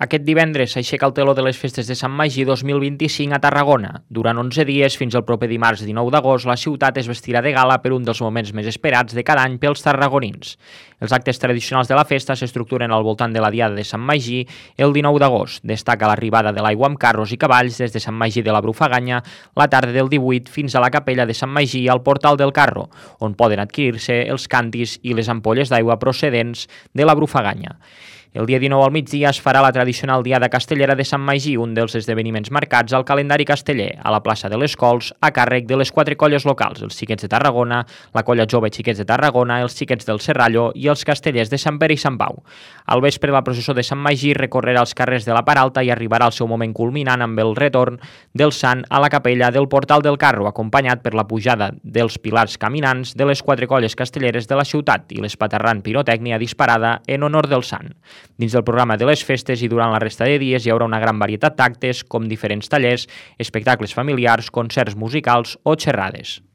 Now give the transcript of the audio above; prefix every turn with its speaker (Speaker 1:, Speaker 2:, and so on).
Speaker 1: Aquest divendres s'aixeca el teló de les festes de Sant Magí 2025 a Tarragona. Durant 11 dies, fins al proper dimarts 19 d'agost, la ciutat es vestirà de gala per un dels moments més esperats de cada any pels tarragonins. Els actes tradicionals de la festa s'estructuren al voltant de la Diada de Sant Magí el 19 d'agost. Destaca l'arribada de l'aigua amb carros i cavalls des de Sant Magí de la Brufaganya la tarda del 18 fins a la capella de Sant Magí al Portal del Carro, on poden adquirir-se els càntirs i les ampolles d'aigua procedents de la Brufaganya. El dia 19 al migdia es farà la tradicional Diada Castellera de Sant Magí, un dels esdeveniments marcats al calendari casteller, a la plaça de les Cols, a càrrec de les 4 colles locals, els Xiquets de Tarragona, la Colla Jove Xiquets de Tarragona, els Xiquets del Serrallo i els Castellers de Sant Pere i Sant Pau. Al vespre, la processó de Sant Magí recorrerà els carrers de la Peralta i arribarà al seu moment culminant amb el retorn del sant a la capella del Portal del Carro, acompanyat per la pujada dels pilars caminants de les 4 colles castelleres de la ciutat i l'espaterrant pirotècnia disparada en honor del sant. Dins del programa de les festes i durant la resta de dies hi haurà una gran varietat d'actes, com diferents tallers, espectacles familiars, concerts musicals o xerrades.